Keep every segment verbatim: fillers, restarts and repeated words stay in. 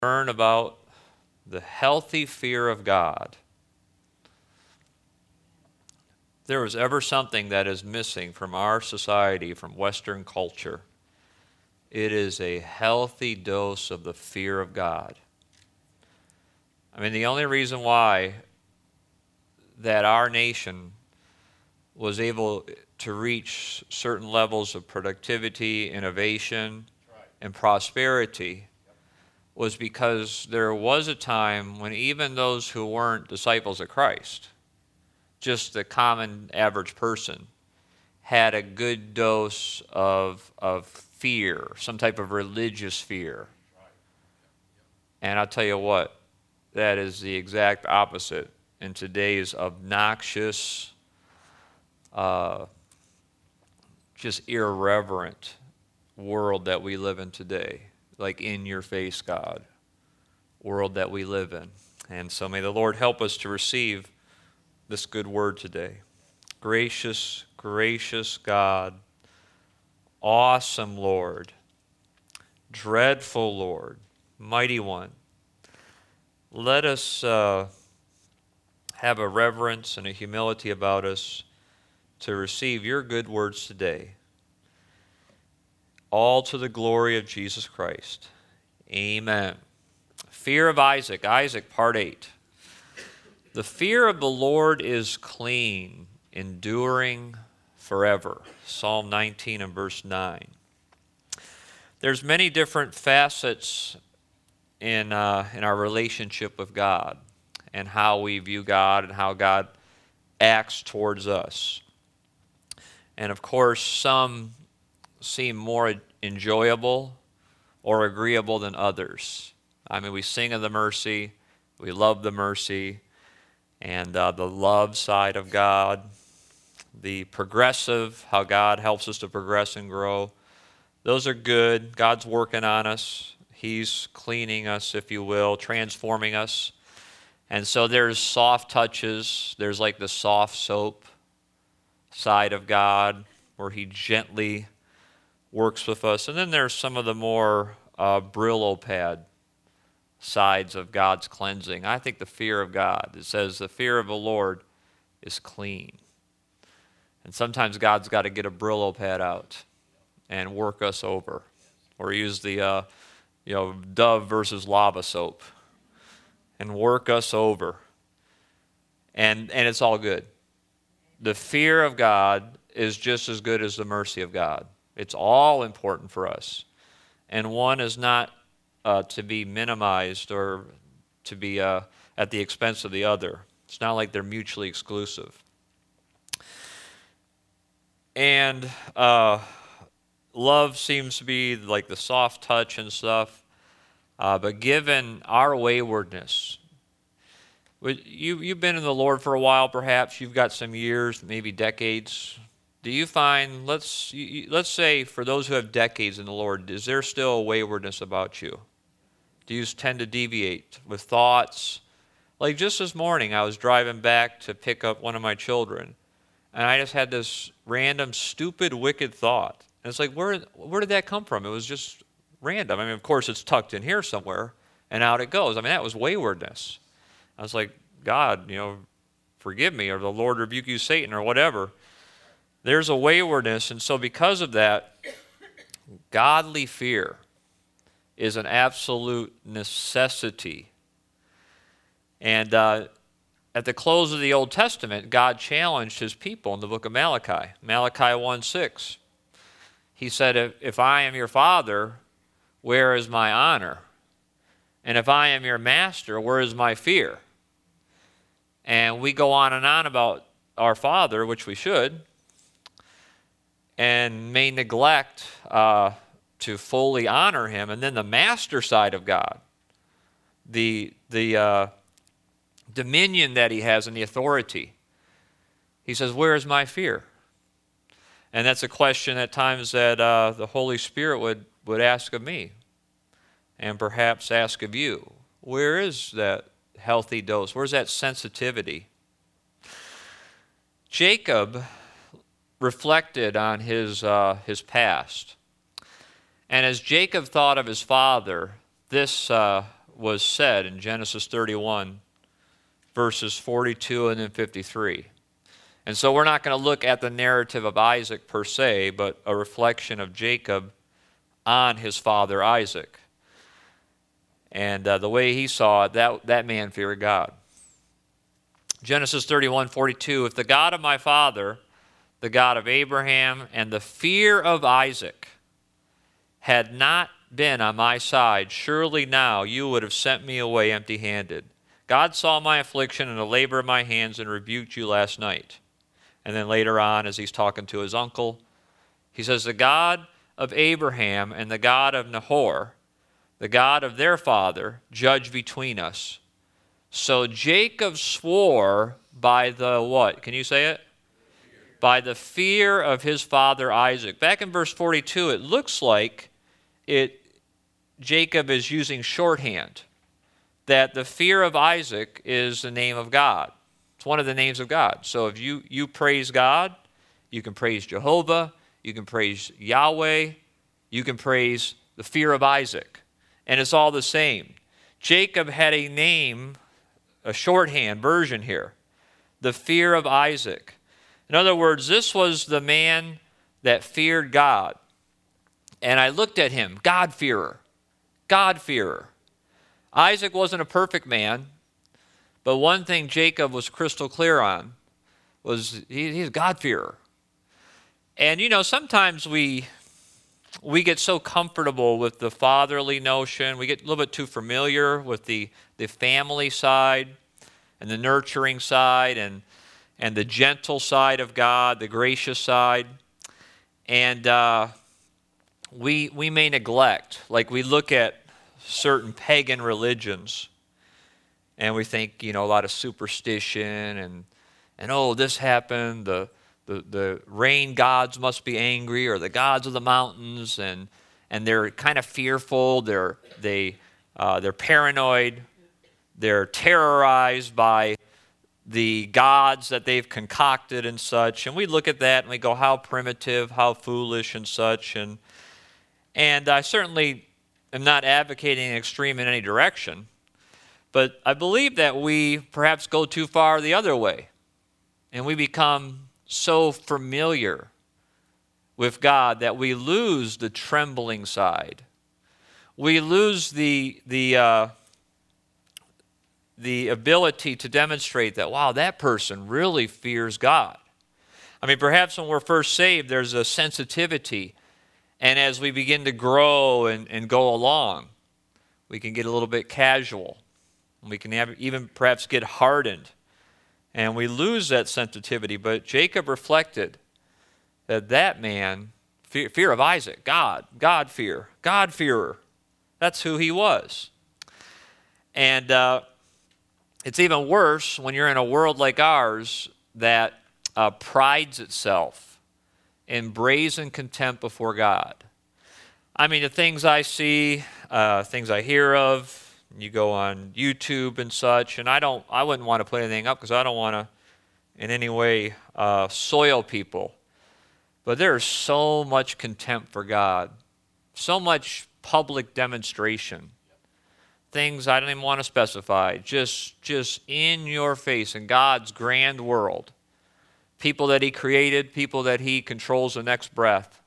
learn about the healthy fear of God. If there was ever something that is missing from our society, from Western culture, it is a healthy dose of the fear of God. I mean, the only reason why that our nation was able to reach certain levels of productivity, innovation, and prosperity was because there was a time when even those who weren't disciples of Christ, just the common average person, had a good dose of, of fear, some type of religious fear. And I'll tell you what, that is the exact opposite in today's obnoxious, uh, just irreverent world that we live in today. Like in-your-face God world that we live in. And so may the Lord help us to receive this good word today. Gracious, gracious God, awesome Lord, dreadful Lord, mighty one, let us uh, have a reverence and a humility about us to receive your good words today. All to the glory of Jesus Christ. Amen. Fear of Isaac. Isaac, part eight. The fear of the Lord is clean, enduring forever. Psalm nineteen and verse nine. There's many different facets in, uh, in our relationship with God and how we view God and how God acts towards us. And of course, some seem more enjoyable or agreeable than others. I mean, we sing of the mercy, we love the mercy, and uh, the love side of God, the progressive, how God helps us to progress and grow. Those are good. God's working on us. He's cleaning us, if you will, transforming us. And so there's soft touches. There's like the soft soap side of God where he gently works with us. And then there's some of the more uh, Brillo pad sides of God's cleansing. I think the fear of God, it says the fear of the Lord is clean. And sometimes God's got to get a Brillo pad out and work us over. Or use the uh, you know, Dove versus lava soap and work us over. And, and it's all good. The fear of God is just as good as the mercy of God. It's all important for us. And one is not uh, to be minimized or to be uh, at the expense of the other. It's not like they're mutually exclusive. And uh, love seems to be like the soft touch and stuff. Uh, but given our waywardness, you, you've been in the Lord for a while perhaps. You've got some years, maybe decades. Do you find, let's let's say for those who have decades in the Lord, is there still a waywardness about you? Do you tend to deviate with thoughts? Like just this morning, I was driving back to pick up one of my children, and I just had this random, stupid, wicked thought. And it's like, where, where did that come from? It was just random. I mean, of course, it's tucked in here somewhere, and out it goes. I mean, that was waywardness. I was like, God, you know, forgive me, or the Lord rebuke you, Satan, or whatever. There's a waywardness, and so because of that, godly fear is an absolute necessity. And uh, at the close of the Old Testament, God challenged his people in the book of Malachi, Malachi one six. He said, if, if I am your father, where is my honor? And if I am your master, where is my fear? And we go on and on about our Father, which we should, and may neglect uh, to fully honor him. And then the master side of God, the, the uh, dominion that he has and the authority. He says, where is my fear? And that's a question at times that uh, the Holy Spirit would, would ask of me and perhaps ask of you. Where is that healthy dose? Where's that sensitivity? Jacob reflected on his, uh, his past. And as Jacob thought of his father, this uh, was said in Genesis thirty-one, verses forty-two and then fifty-three. And so we're not going to look at the narrative of Isaac per se, but a reflection of Jacob on his father Isaac. And uh, the way he saw it, that, that man feared God. Genesis thirty-one, forty-two, if the God of my father, the God of Abraham, and the fear of Isaac had not been on my side, surely now you would have sent me away empty-handed. God saw my affliction and the labor of my hands and rebuked you last night. And then later on, as he's talking to his uncle, he says, the God of Abraham and the God of Nahor, the God of their father, judge between us. So Jacob swore by the what? Can you say it? By the fear of his father Isaac. Back in verse forty-two, it looks like it Jacob is using shorthand, that the fear of Isaac is the name of God. It's one of the names of God. So if you, you praise God, you can praise Jehovah, you can praise Yahweh, you can praise the fear of Isaac. And it's all the same. Jacob had a name, a shorthand version here, the fear of Isaac. In other words, this was the man that feared God. And I looked at him, God-fearer, God-fearer. Isaac wasn't a perfect man, but one thing Jacob was crystal clear on was he, he's a God-fearer. And, you know, sometimes we, we get so comfortable with the fatherly notion. We get a little bit too familiar with the, the family side and the nurturing side and, and the gentle side of God, the gracious side. And uh, we, we may neglect, like we look at certain pagan religions, and we think, you know, a lot of superstition and, and oh, this happened, the, the, the rain gods must be angry, or the gods of the mountains, and, and they're kind of fearful, they're, they, uh, they're paranoid, they're terrorized by the gods that they've concocted and such. And we look at that and we go, how primitive, how foolish and such. And, and I certainly am not advocating an extreme in any direction. But I believe that we perhaps go too far the other way, and we become so familiar with God that we lose the trembling side. We lose the, the, uh, the ability to demonstrate that, wow, that person really fears God. I mean, perhaps when we're first saved, there's a sensitivity, and as we begin to grow and, and go along, we can get a little bit casual. We can have, even perhaps get hardened, and we lose that sensitivity. But Jacob reflected that that man, fear, fear of Isaac, God, God fear, God-fearer, that's who he was. And uh, it's even worse when you're in a world like ours that uh, prides itself in brazen contempt before God. I mean, the things I see, uh, things I hear of, you go on YouTube and such, and I don't, I wouldn't want to put anything up because I don't want to in any way uh, soil people. But there's so much contempt for God, so much public demonstration, things I don't even want to specify, just, just in your face in God's grand world. People that he created, people that he controls the next breath.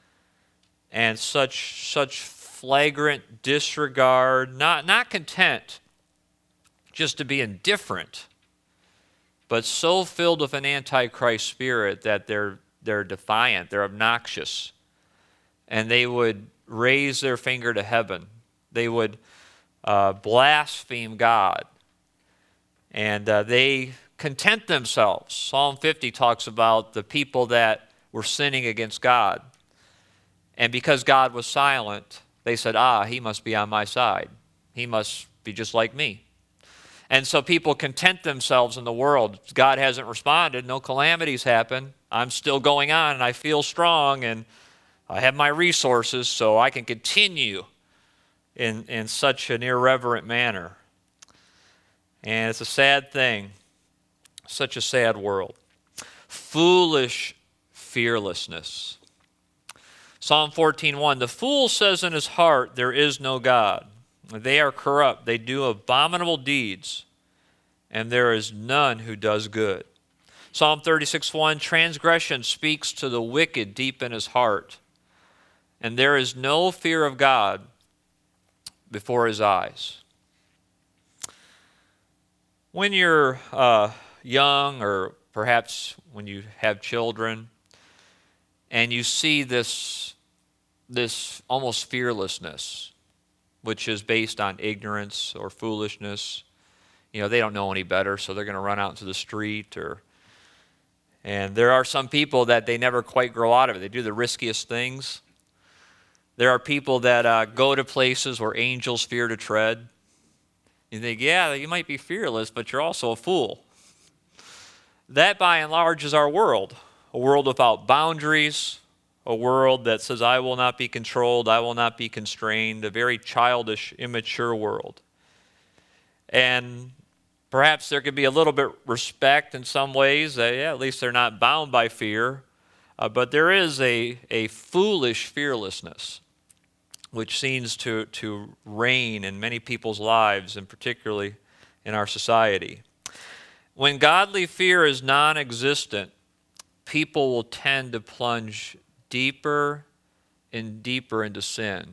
And such, such flagrant disregard, not, not content just to be indifferent, but so filled with an antichrist spirit that they're, they're defiant, they're obnoxious, and they would raise their finger to heaven. They would uh, blaspheme God, and uh, they content themselves. Psalm fifty talks about the people that were sinning against God, and because God was silent, they said, ah, he must be on my side. He must be just like me. And so people content themselves in the world. God hasn't responded. No calamities happen. I'm still going on, and I feel strong, and I have my resources, so I can continue in, in such an irreverent manner. And it's a sad thing. Such a sad world. Foolish fearlessness. Psalm fourteen one, the fool says in his heart, there is no God. They are corrupt. They do abominable deeds, and there is none who does good. Psalm thirty-six one, transgression speaks to the wicked deep in his heart, and there is no fear of God before his eyes. When you're uh, young, or perhaps when you have children, and you see this, this almost fearlessness, which is based on ignorance or foolishness. You know, they don't know any better, so they're going to run out into the street. Or, and there are some people that they never quite grow out of it. They do the riskiest things. There are people that uh, go to places where angels fear to tread. You think, yeah, you might be fearless, but you're also a fool. That, by and large, is our world. A world without boundaries. A world that says, I will not be controlled, I will not be constrained, a very childish, immature world. And perhaps there could be a little bit respect in some ways, uh, yeah, at least they're not bound by fear, uh, but there is a, a foolish fearlessness which seems to, to reign in many people's lives, and particularly in our society. When godly fear is non-existent, people will tend to plunge deeper and deeper into sin.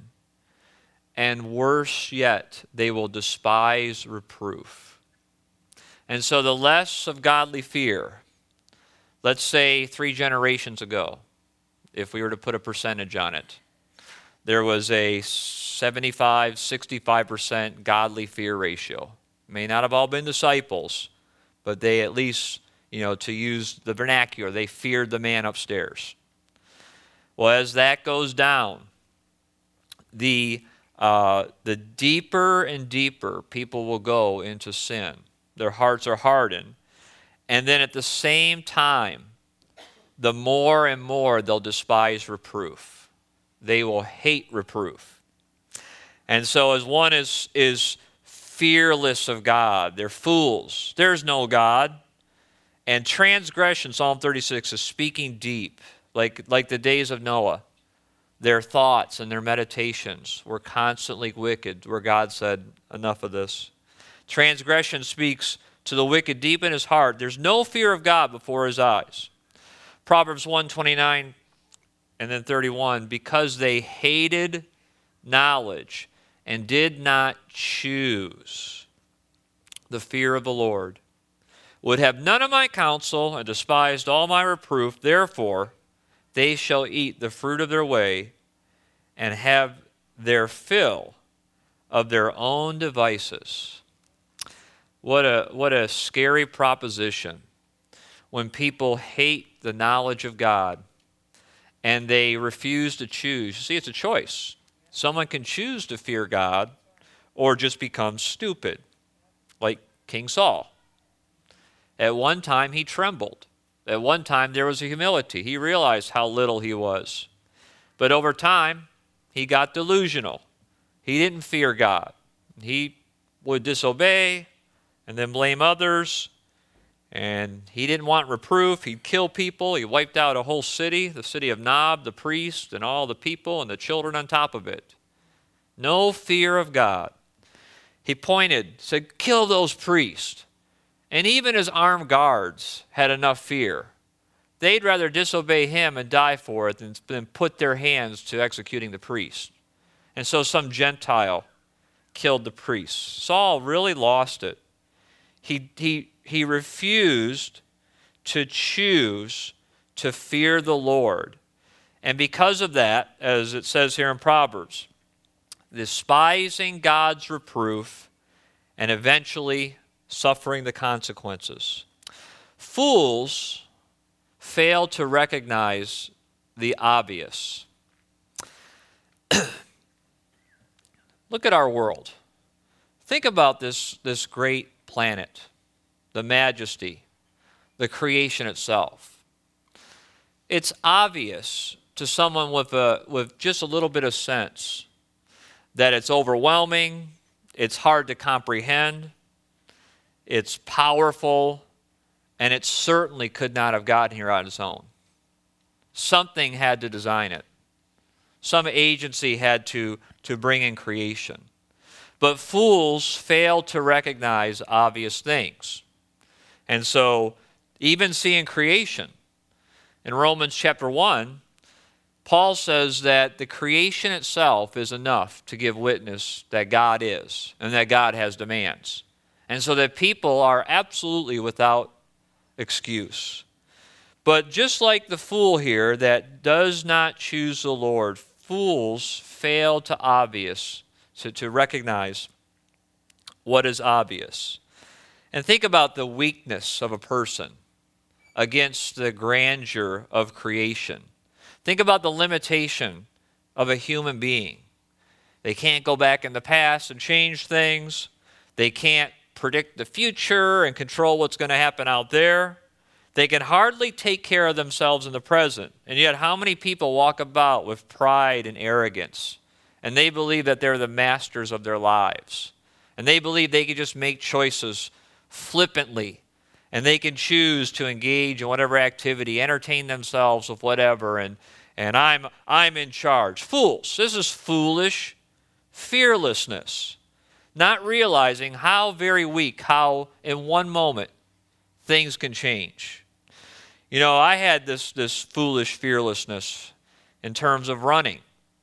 And worse yet, they will despise reproof. And so the less of godly fear, let's say three generations ago, if we were to put a percentage on it, there was a seventy-five, sixty-five percent godly fear ratio. May not have all been disciples, but they at least, you know, to use the vernacular, they feared the man upstairs. Well, as that goes down, the, uh, the deeper and deeper people will go into sin. Their hearts are hardened. And then at the same time, the more and more they'll despise reproof. They will hate reproof. And so as one is, is fearless of God, they're fools. There's no God. And transgression, Psalm thirty-six, is speaking deep. Like, like the days of Noah, their thoughts and their meditations were constantly wicked, where God said, enough of this. Transgression speaks to the wicked deep in his heart. There's no fear of God before his eyes. Proverbs one twenty-nine and then thirty-one, because they hated knowledge and did not choose the fear of the Lord, would have none of my counsel and despised all my reproof, therefore they shall eat the fruit of their way and have their fill of their own devices. What a, what a scary proposition when people hate the knowledge of God and they refuse to choose. You see, it's a choice. Someone can choose to fear God or just become stupid, like King Saul. At one time, he trembled. At one time, there was a humility. He realized how little he was. But over time, he got delusional. He didn't fear God. He would disobey and then blame others. And he didn't want reproof. He'd kill people. He wiped out a whole city, the city of Nob, the priest, and all the people and the children on top of it. No fear of God. He pointed, said, kill those priests. And even his armed guards had enough fear. They'd rather disobey him and die for it than, than put their hands to executing the priest. And so some Gentile killed the priest. Saul really lost it. He, he, he refused to choose to fear the Lord. And because of that, as it says here in Proverbs, despising God's reproof and eventually suffering the consequences. Fools fail to recognize the obvious. Look at our world. Think about this, this great planet, the majesty, the creation itself. It's obvious to someone with, a, with just a little bit of sense that it's overwhelming, it's hard to comprehend, it's powerful, and it certainly could not have gotten here on its own. Something had to design it. Some agency had to, to bring in creation. but fools fail to recognize obvious things. And so, even seeing creation, in Romans chapter one, Paul says that the creation itself is enough to give witness that God is and that God has demands. And so that people are absolutely without excuse. But just like the fool here that does not choose the Lord, fools fail to obvious, to, to recognize what is obvious. And think about the weakness of a person against the grandeur of creation. Think about the limitation of a human being. They can't go back in the past and change things. They can't predict the future and control what's going to happen out there. They can hardly take care of themselves in the present. And yet, how many people walk about with pride and arrogance? And they believe that they're the masters of their lives. And they believe they can just make choices flippantly. And they can choose to engage in whatever activity, entertain themselves with whatever, and, and I'm, I'm in charge. Fools. This is foolish fearlessness. Not realizing how very weak, how in one moment things can change. You know, I had this, this foolish fearlessness in terms of running.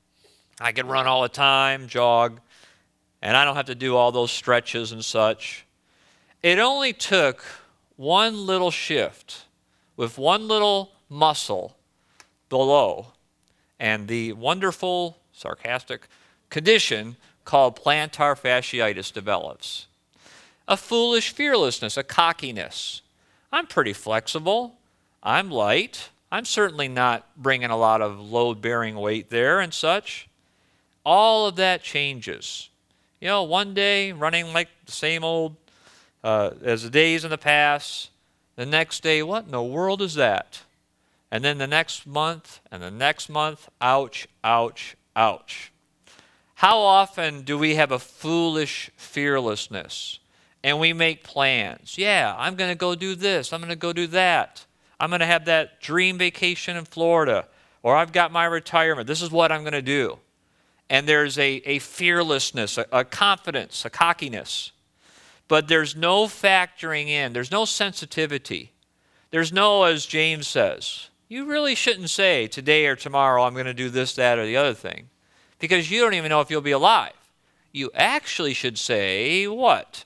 I can run all the time, jog, and I don't have to do all those stretches and such. It only took one little shift with one little muscle below, and the wonderful, sarcastic condition called plantar fasciitis develops. A foolish fearlessness, a cockiness. I'm pretty flexible. I'm light. I'm certainly not bringing a lot of load-bearing weight there and such. All of that changes. You know, one day running like the same old Uh, as the days in the past, the next day, what in the world is that? And then the next month, and the next month, ouch, ouch, ouch. How often do we have a foolish fearlessness and we make plans? Yeah, I'm going to go do this. I'm going to go do that. I'm going to have that dream vacation in Florida, or I've got my retirement. This is what I'm going to do. And there's a, a fearlessness, a, a confidence, a cockiness. But there's no factoring in. There's no sensitivity. There's no, as James says, you really shouldn't say today or tomorrow I'm going to do this, that, or the other thing, because you don't even know if you'll be alive. You actually should say what?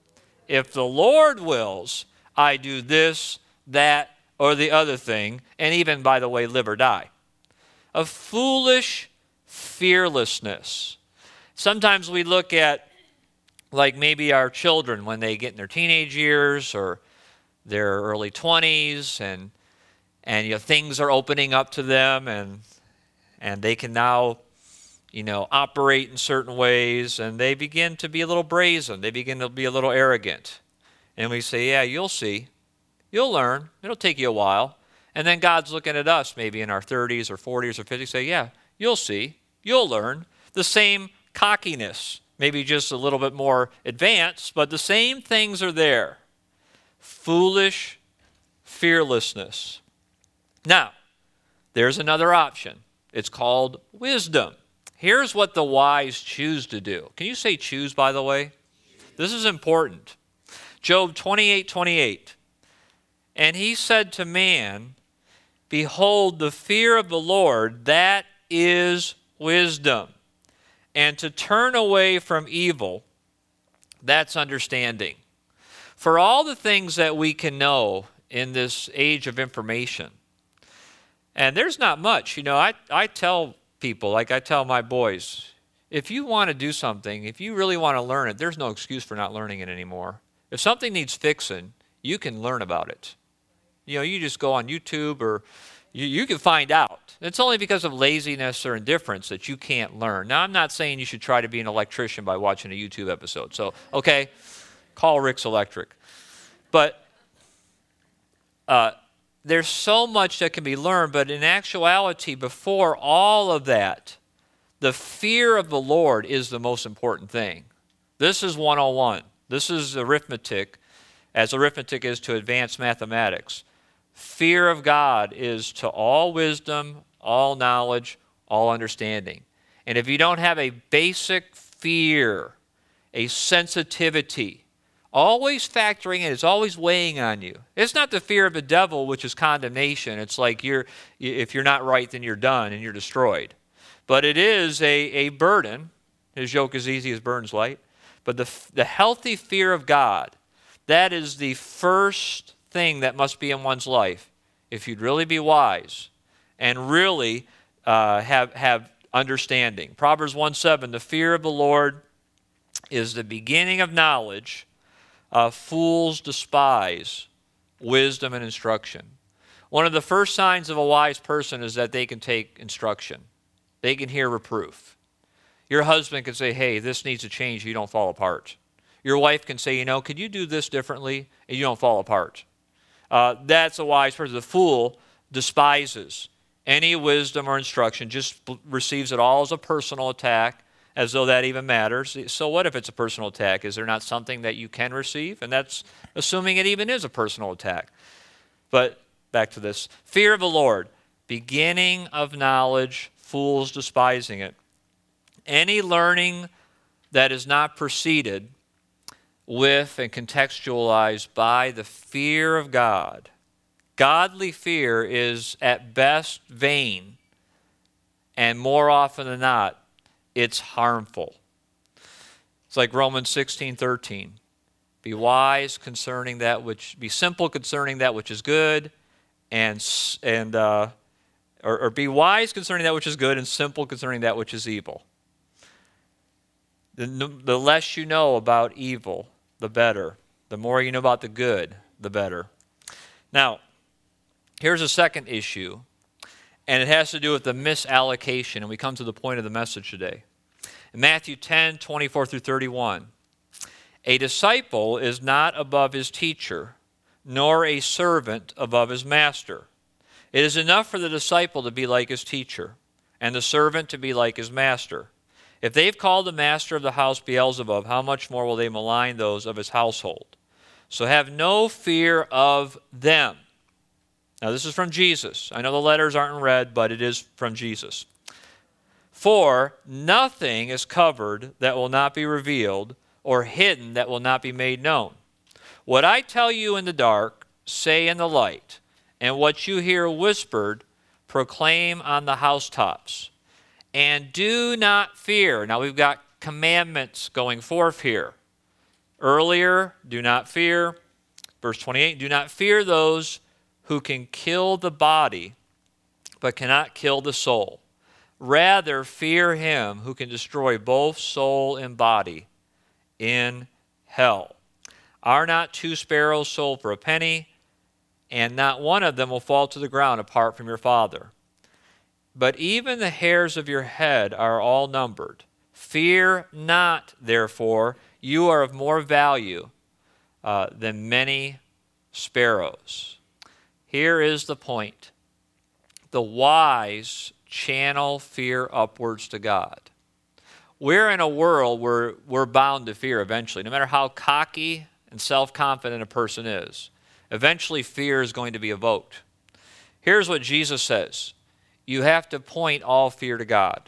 If the Lord wills, I do this, that, or the other thing, and even, by the way, live or die. A foolish fearlessness. Sometimes we look at like maybe our children when they get in their teenage years or their early twenties, and and you know things are opening up to them, and and they can now you know operate in certain ways, and they begin to be a little brazen. They begin to be a little arrogant, and we say, yeah, you'll see, you'll learn. It'll take you a while. And then God's looking at us maybe in our thirties or forties or fifties, say, yeah, you'll see, you'll learn. The same cockiness. Maybe just a little bit more advanced, but the same things are there. Foolish fearlessness. Now, there's another option. It's called wisdom. Here's what the wise choose to do. Can you say choose, by the way? This is important. Job twenty-eight twenty-eight. And he said to man, behold, the fear of the Lord, that is wisdom. And to turn away from evil, that's understanding. For all the things that we can know in this age of information, and there's not much. You know, I, I tell people, like I tell my boys, if you want to do something, if you really want to learn it, there's no excuse for not learning it anymore. If something needs fixing, you can learn about it. You know, you just go on YouTube or you, you can find out. It's only because of laziness or indifference that you can't learn. Now, I'm not saying you should try to be an electrician by watching a YouTube episode. So, okay, call Rick's Electric. But uh, there's so much that can be learned, but in actuality, before all of that, the fear of the Lord is the most important thing. This is one oh one. This is arithmetic, as arithmetic is to advanced mathematics. Fear of God is to all wisdom, all knowledge, all understanding. And if you don't have a basic fear a sensitivity. Always factoring in, it's always weighing on you. It's not the fear of the devil, which is condemnation. It's like you're, if you're not right, then you're done and you're destroyed. But it is a, a burden. His yoke is easy, his burden's light. But the, the healthy fear of God, that is the first thing that must be in one's life if you'd really be wise and really uh, have, have understanding. Proverbs one seven, the fear of the Lord is the beginning of knowledge. Uh, fools despise wisdom and instruction. One of the first signs of a wise person is that they can take instruction. They can hear reproof. Your husband can say, hey, this needs to change, you don't fall apart. Your wife can say, you know, could you do this differently, and you don't fall apart. Uh, that's a wise person. The fool despises any wisdom or instruction, just receives it all as a personal attack, as though that even matters. So what if it's a personal attack? Is there not something that you can receive? And that's assuming it even is a personal attack. But back to this. Fear of the Lord, beginning of knowledge, fools despising it. Any learning that is not preceded with and contextualized by the fear of God. Godly fear is at best vain, and more often than not, it's harmful. It's like Romans sixteen thirteen. Be wise concerning that which, be simple concerning that which is good, and and uh, or, or be wise concerning that which is good, and simple concerning that which is evil. The, the less you know about evil, the better. The more you know about the good, the better. Now, here's a second issue, and it has to do with the misallocation, and we come to the point of the message today. In Matthew ten, twenty-four through thirty-one, a disciple is not above his teacher, nor a servant above his master. It is enough for the disciple to be like his teacher, and the servant to be like his master. If they've called the master of the house Beelzebub, how much more will they malign those of his household? So have no fear of them. Now this is from Jesus. I know the letters aren't in red, but it is from Jesus. For nothing is covered that will not be revealed, or hidden that will not be made known. What I tell you in the dark, say in the light, and what you hear whispered, proclaim on the housetops. And do not fear. Now we've got commandments going forth here. Earlier, do not fear. Verse twenty-eight, do not fear those who can kill the body, but cannot kill the soul. Rather, fear him who can destroy both soul and body in hell. Are not two sparrows sold for a penny, and not one of them will fall to the ground apart from your Father? But even the hairs of your head are all numbered. Fear not, therefore, you are of more value uh, than many sparrows. Here is the point. The wise channel fear upwards to God. We're in a world where we're bound to fear eventually. No matter how cocky and self-confident a person is, eventually fear is going to be evoked. Here's what Jesus says. You have to point all fear to God.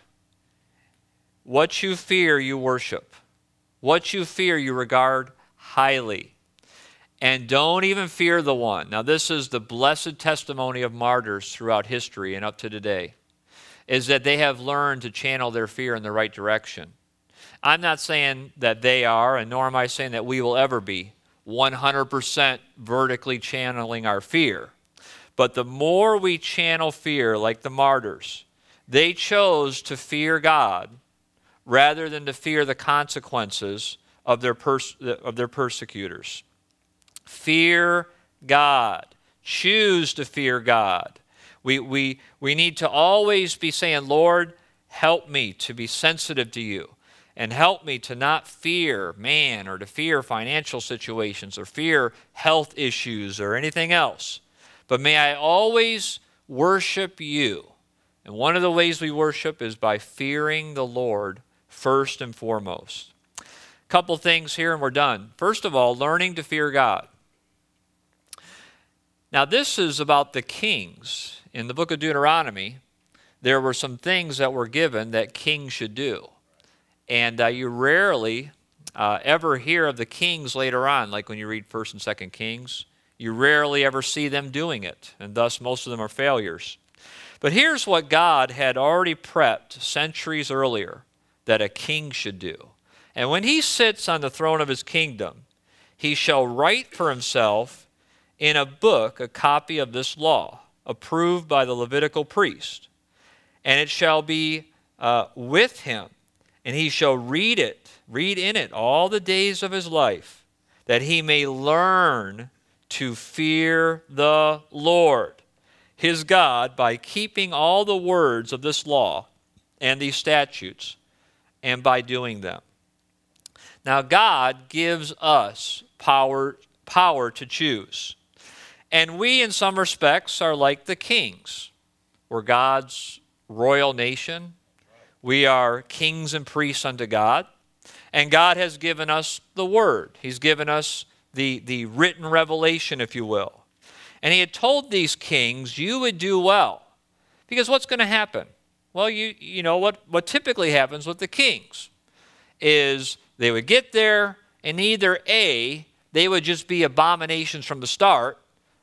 What you fear, you worship. What you fear, you regard highly. And don't even fear the one. Now, this is the blessed testimony of martyrs throughout history and up to today, is that they have learned to channel their fear in the right direction. I'm not saying that they are, and nor am I saying that we will ever be one hundred percent vertically channeling our fear. But the more we channel fear, like the martyrs, they chose to fear God rather than to fear the consequences of their, pers- of their persecutors. Fear God. Choose to fear God. We, we, we need to always be saying, Lord, help me to be sensitive to you, and help me to not fear man, or to fear financial situations, or fear health issues, or anything else. But may I always worship you. And one of the ways we worship is by fearing the Lord first and foremost. A couple things here and we're done. First of all, learning to fear God. Now this is about the kings. In the book of Deuteronomy, there were some things that were given that kings should do. And uh, you rarely uh, ever hear of the kings later on, like when you read First and Second Kings. You rarely ever see them doing it, and thus most of them are failures. But here's what God had already prepped centuries earlier that a king should do. And when he sits on the throne of his kingdom, he shall write for himself in a book a copy of this law, approved by the Levitical priest. And it shall be uh, with him, and he shall read it, read in it all the days of his life, that he may learn to fear the Lord, his God, by keeping all the words of this law and these statutes, and by doing them. Now, God gives us power, power to choose. And we, in some respects, are like the kings. We're God's royal nation. We are kings and priests unto God. And God has given us the Word. He's given us the, the written revelation, if you will. And he had told these kings, you would do well. Because what's going to happen? Well, you, you know, what, what typically happens with the kings is they would get there, and either A, they would just be abominations from the start,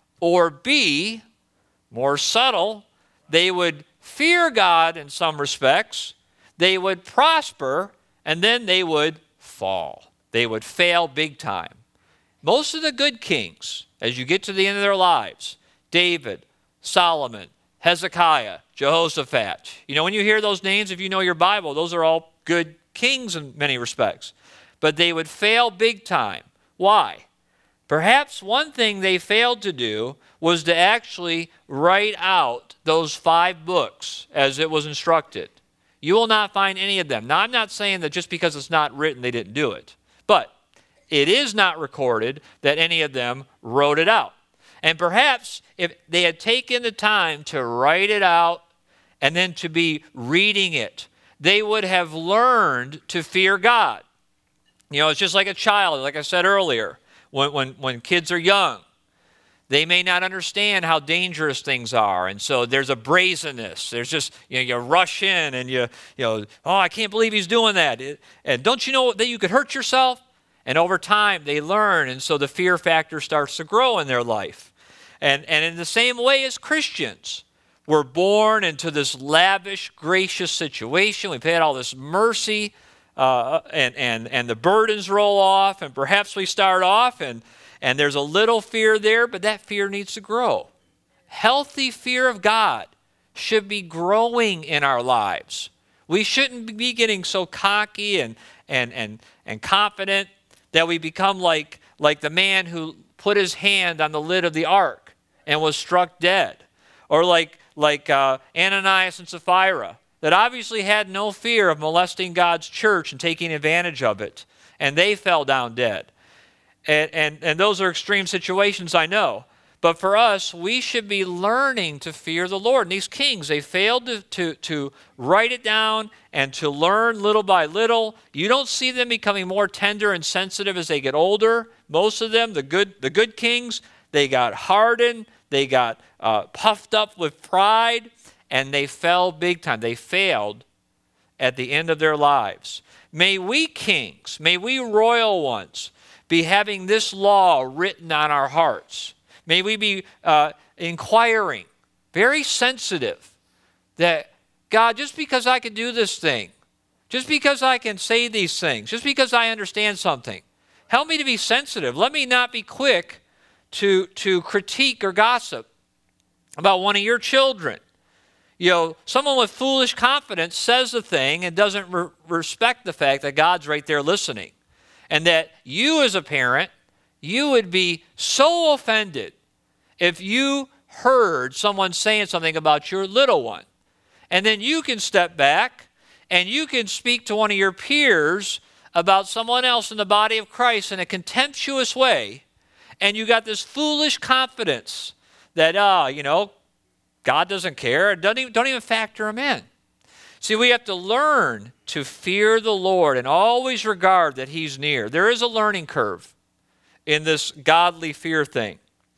or B, more subtle, they would fear God in some respects, they would prosper, and then they would fall. They would fail big time. Most of the good kings, as you get to the end of their lives, David, Solomon, Hezekiah, Jehoshaphat. You know, when you hear those names, if you know your Bible, those are all good kings in many respects. But they would fail big time. Why? Perhaps one thing they failed to do was to actually write out those five books as it was instructed. You will not find any of them. Now, I'm not saying that just because it's not written, they didn't do it. But it is not recorded that any of them wrote it out. And perhaps if they had taken the time to write it out and then to be reading it, they would have learned to fear God. You know, it's just like a child, like I said earlier, when, when, when kids are young. They may not understand how dangerous things are, and so there's a brazenness. There's just, you know, you rush in and you, you know, oh, I can't believe he's doing that. And don't you know that you could hurt yourself? And over time, they learn, and so the fear factor starts to grow in their life. And, and in the same way as Christians, we're born into this lavish, gracious situation. We've had all this mercy, uh, and, and, and the burdens roll off, and perhaps we start off, and, and there's a little fear there, but that fear needs to grow. Healthy fear of God should be growing in our lives. We shouldn't be getting so cocky and, and, and, and confident that we become like, like the man who put his hand on the lid of the ark and was struck dead. Or like, like uh, Ananias and Sapphira, that obviously had no fear of molesting God's church and taking advantage of it. And they fell down dead. And, and, and those are extreme situations, I know. But for us, we should be learning to fear the Lord. And these kings, they failed to, to, to write it down and to learn little by little. You don't see them becoming more tender and sensitive as they get older. Most of them, the good, the good kings, they got hardened, they got uh, puffed up with pride, and they fell big time. They failed at the end of their lives. May we kings, may we royal ones, be having this law written on our hearts. May we be uh, inquiring, very sensitive, that God, just because I can do this thing, just because I can say these things, just because I understand something, help me to be sensitive. Let me not be quick to, to critique or gossip about one of your children. You know, someone with foolish confidence says a thing and doesn't re- respect the fact that God's right there listening. And that you as a parent, you would be so offended if you heard someone saying something about your little one. And then you can step back and you can speak to one of your peers about someone else in the body of Christ in a contemptuous way. And you got this foolish confidence that, ah, uh, you know, God doesn't care. Don't even, don't even factor him in. See, we have to learn to fear the Lord and always regard that he's near. There is a learning curve in this godly fear thing.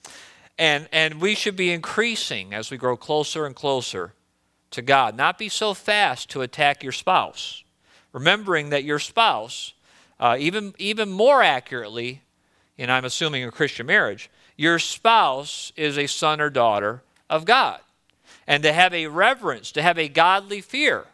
And, and we should be increasing as we grow closer and closer to God. Not be so fast to attack your spouse. Remembering that your spouse, uh, even, even more accurately, and I'm assuming a Christian marriage, your spouse is a son or daughter of God. And to have a reverence, to have a godly fear,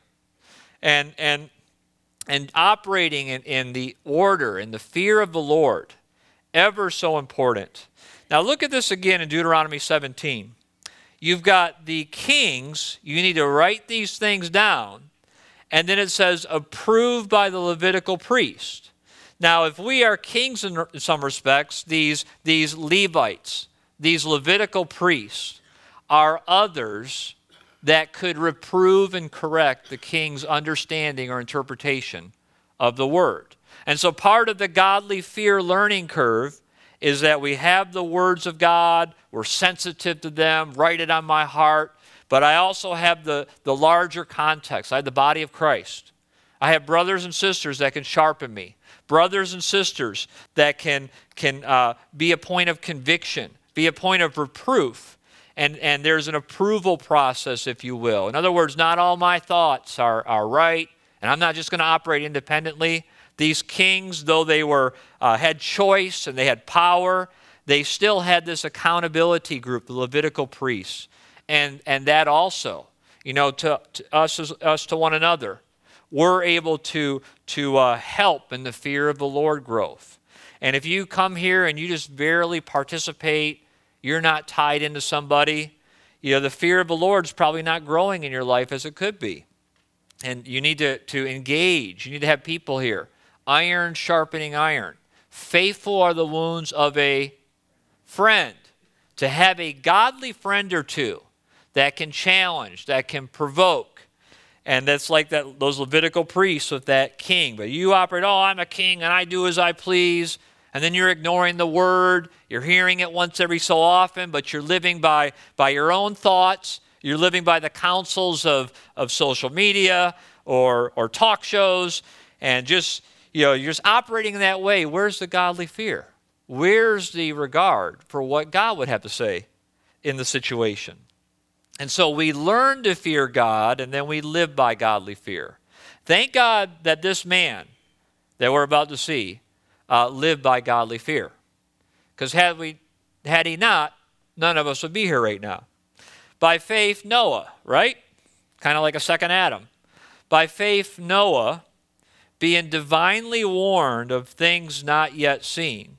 and, and, and operating in, in the order and the fear of the Lord, ever so important. Now look at this again in Deuteronomy seventeen. You've got the kings, you need to write these things down, and then it says approved by the Levitical priest. Now if we are kings in some respects, these, these Levites, these Levitical priests, are others that could reprove and correct the king's understanding or interpretation of the word. And so part of the godly fear learning curve is that we have the words of God, we're sensitive to them, write it on my heart, but I also have the, the larger context. I have the body of Christ. I have brothers and sisters that can sharpen me, brothers and sisters that can, can uh, be a point of conviction, be a point of reproof, and, and there's an approval process, if you will. In other words, not all my thoughts are, are right, and I'm not just going to operate independently. These kings, though they were uh, had choice and they had power, they still had this accountability group, the Levitical priests, and and that also, you know, to, to us as, us to one another, we're able to to uh, help in the fear of the Lord growth. And if you come here and you just barely participate, you're not tied into somebody, you know, the fear of the Lord is probably not growing in your life as it could be, and you need to to engage. You need to have people here. Iron sharpening iron. Faithful are the wounds of a friend. To have a godly friend or two that can challenge, that can provoke. And that's like that those Levitical priests with that king. But you operate, oh, I'm a king and I do as I please. And then you're ignoring the word. You're hearing it once every so often, but you're living by, by your own thoughts. You're living by the counsels of, of social media or, or talk shows. And just... You know, you're just operating in that way. Where's the godly fear? Where's the regard for what God would have to say in the situation? And so we learn to fear God, and then we live by godly fear. Thank God that this man that we're about to see uh, lived by godly fear. Because had we, had he not, none of us would be here right now. By faith, Noah, right? Kind of like a second Adam. By faith, Noah, being divinely warned of things not yet seen,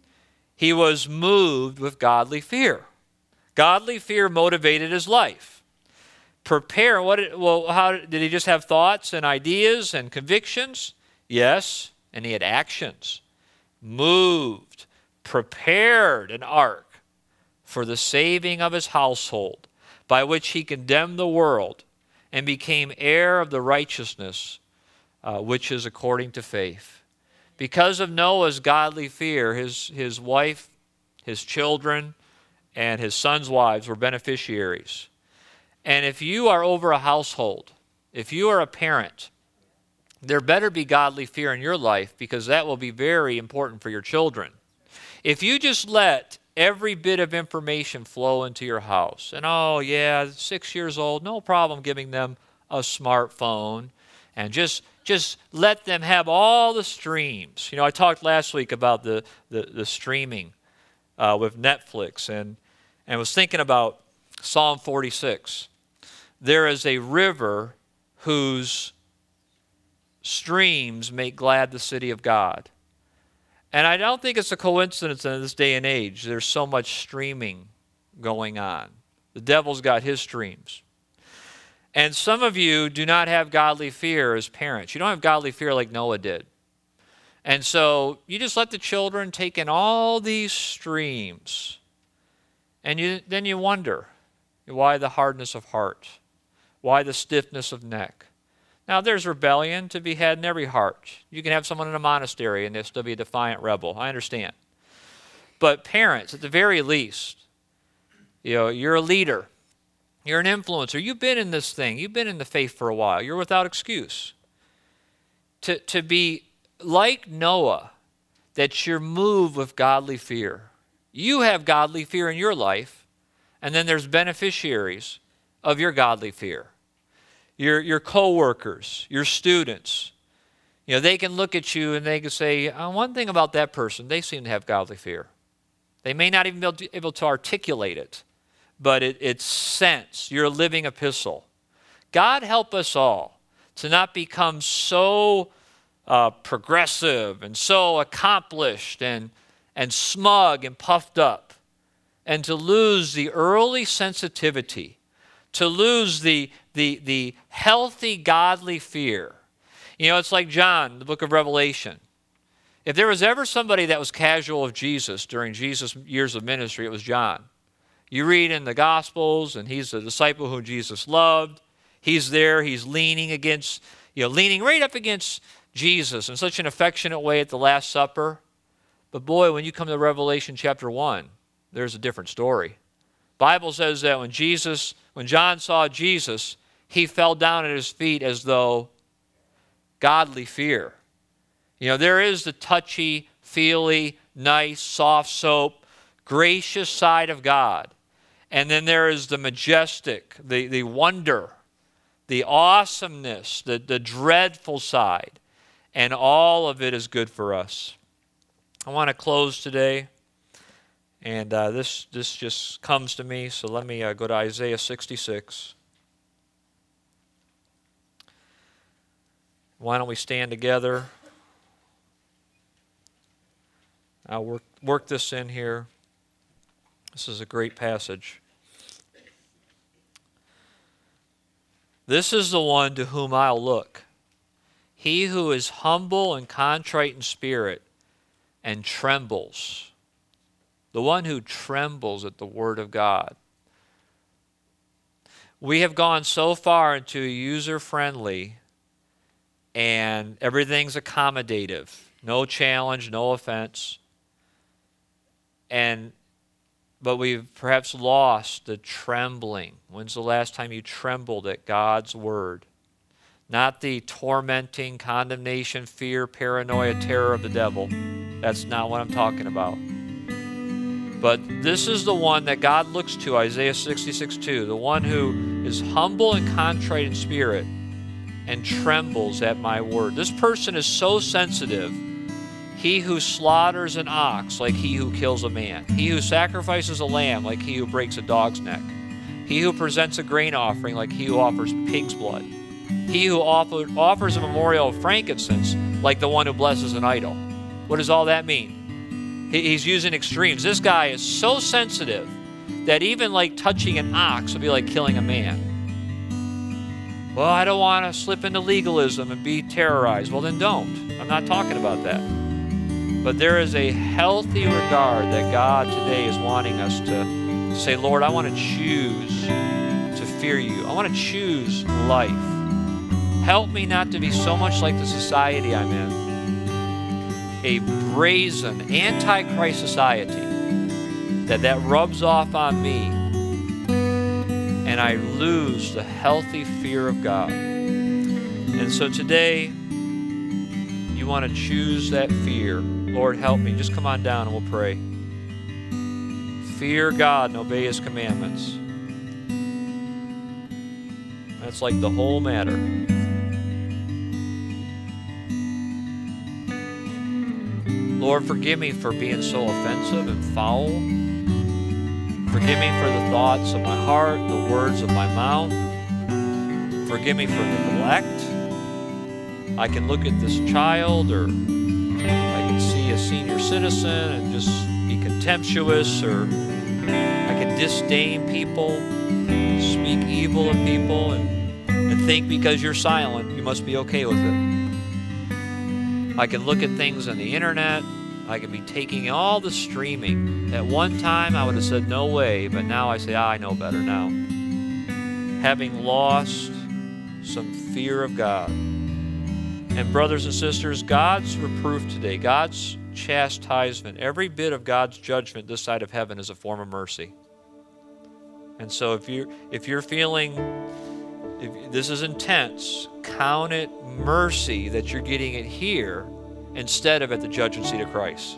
he was moved with godly fear. Godly fear motivated his life. Prepare, what? Did, well, how did he just have thoughts and ideas and convictions? Yes, and he had actions. Moved, prepared an ark for the saving of his household, by which he condemned the world and became heir of the righteousness Uh, which is according to faith. Because of Noah's godly fear, his, his wife, his children, and his sons' wives were beneficiaries. And if you are over a household, if you are a parent, there better be godly fear in your life, because that will be very important for your children. If you just let every bit of information flow into your house, and oh yeah, six years old, no problem giving them a smartphone, and just just let them have all the streams. You know, I talked last week about the, the, the streaming uh, with Netflix, and, and was thinking about Psalm forty-six. There is a river whose streams make glad the city of God. And I don't think it's a coincidence in this day and age. There's so much streaming going on. The devil's got his streams. And some of you do not have godly fear as parents. You don't have godly fear like Noah did. And so you just let the children take in all these streams. And you, then you wonder, why the hardness of heart? Why the stiffness of neck? Now, there's rebellion to be had in every heart. You can have someone in a monastery and they'll still be a defiant rebel. I understand. But parents, at the very least, you know, you're a leader. You're an influencer. You've been in this thing. You've been in the faith for a while. You're without excuse. To, to be like Noah, that you're moved with godly fear. You have godly fear in your life, and then there's beneficiaries of your godly fear. Your, your co-workers, your students, You know, they can look at you and they can say, oh, one thing about that person, they seem to have godly fear. They may not even be able to articulate it, but it, it's sense. You're a living epistle. God help us all to not become so uh, progressive and so accomplished and, and smug and puffed up, and to lose the early sensitivity, to lose the, the, the healthy godly fear. You know, it's like John, the book of Revelation. If there was ever somebody that was casual of Jesus during Jesus' years of ministry, it was John. You read in the Gospels, and he's the disciple whom Jesus loved. He's there, he's leaning against, you know, leaning right up against Jesus in such an affectionate way at the Last Supper. But boy, when you come to Revelation chapter one, there's a different story. Bible says that when Jesus, when John saw Jesus, he fell down at his feet as though godly fear. You know, there is the touchy, feely, nice, soft soap, gracious side of God. And then there is the majestic, the, the wonder, the awesomeness, the, the dreadful side. And all of it is good for us. I want to close today. And uh, this, this just comes to me, so let me uh, go to Isaiah sixty-six. Why don't we stand together? I'll work, work this in here. This is a great passage. This is the one to whom I'll look. He who is humble and contrite in spirit and trembles. The one who trembles at the word of God. We have gone so far into user-friendly and everything's accommodative. No challenge, no offense. And but we've perhaps lost the trembling. When's the last time you trembled at God's word? Not the tormenting, condemnation, fear, paranoia, terror of the devil. That's not what I'm talking about. But this is the one that God looks to, Isaiah sixty-six two, the one who is humble and contrite in spirit and trembles at my word. This person is so sensitive. He who slaughters an ox like he who kills a man. He who sacrifices a lamb like he who breaks a dog's neck. He who presents a grain offering like he who offers pig's blood. He who offer, offers a memorial of frankincense like the one who blesses an idol. What does all that mean? He, he's using extremes. This guy is so sensitive that even like touching an ox would be like killing a man. Well, I don't want to slip into legalism and be terrorized. Well, then don't. I'm not talking about that. But there is a healthy regard that God today is wanting us to say, Lord, I want to choose to fear you. I want to choose life. Help me not to be so much like the society I'm in. A brazen, anti-Christ society that that rubs off on me and I lose the healthy fear of God. And so today, you want to choose that fear. Lord, help me. Just come on down and we'll pray. Fear God and obey His commandments. That's like the whole matter. Lord, forgive me for being so offensive and foul. Forgive me for the thoughts of my heart, the words of my mouth. Forgive me for neglect. I can look at this child, or I can see a senior citizen and just be contemptuous, or I can disdain people, speak evil of people, and, and think because you're silent, you must be okay with it. I can look at things on the internet. I can be taking all the streaming. At one time, I would have said, no way, but now I say, ah, I know better now. Having lost some fear of God. And brothers and sisters, God's reproof today, God's chastisement, every bit of God's judgment this side of heaven is a form of mercy. And so if you're, if you're feeling, if this is intense, count it mercy that you're getting it here instead of at the judgment seat of Christ.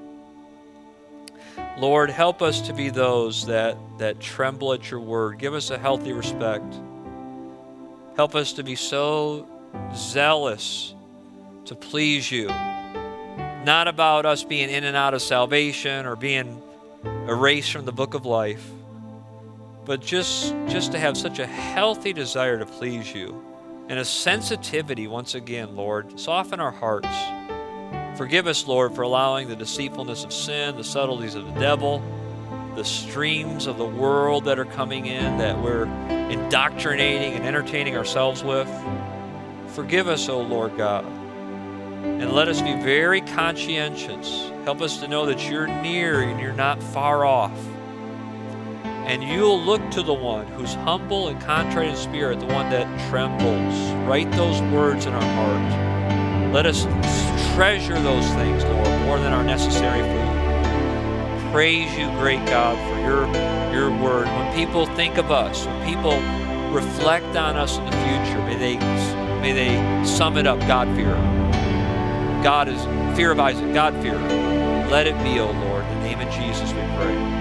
Lord, help us to be those that, that tremble at your word. Give us a healthy respect. Help us to be so zealous to please you. Not about us being in and out of salvation or being erased from the book of life, but just, just to have such a healthy desire to please you and a sensitivity, once again, Lord. Soften our hearts. Forgive us, Lord, for allowing the deceitfulness of sin, the subtleties of the devil, the streams of the world that are coming in that we're indoctrinating and entertaining ourselves with. Forgive us, O Lord God. And let us be very conscientious. Help us to know that you're near and you're not far off. And you'll look to the one who's humble and contrite in spirit, the one that trembles. Write those words in our heart. Let us treasure those things, Lord, more than our necessary food. Praise you, great God, for your, your word. When people think of us, when people reflect on us in the future, may they, may they sum it up, God-fear. God is fear of Isaac, God-fear. Let it be, O Lord. In the name of Jesus we pray.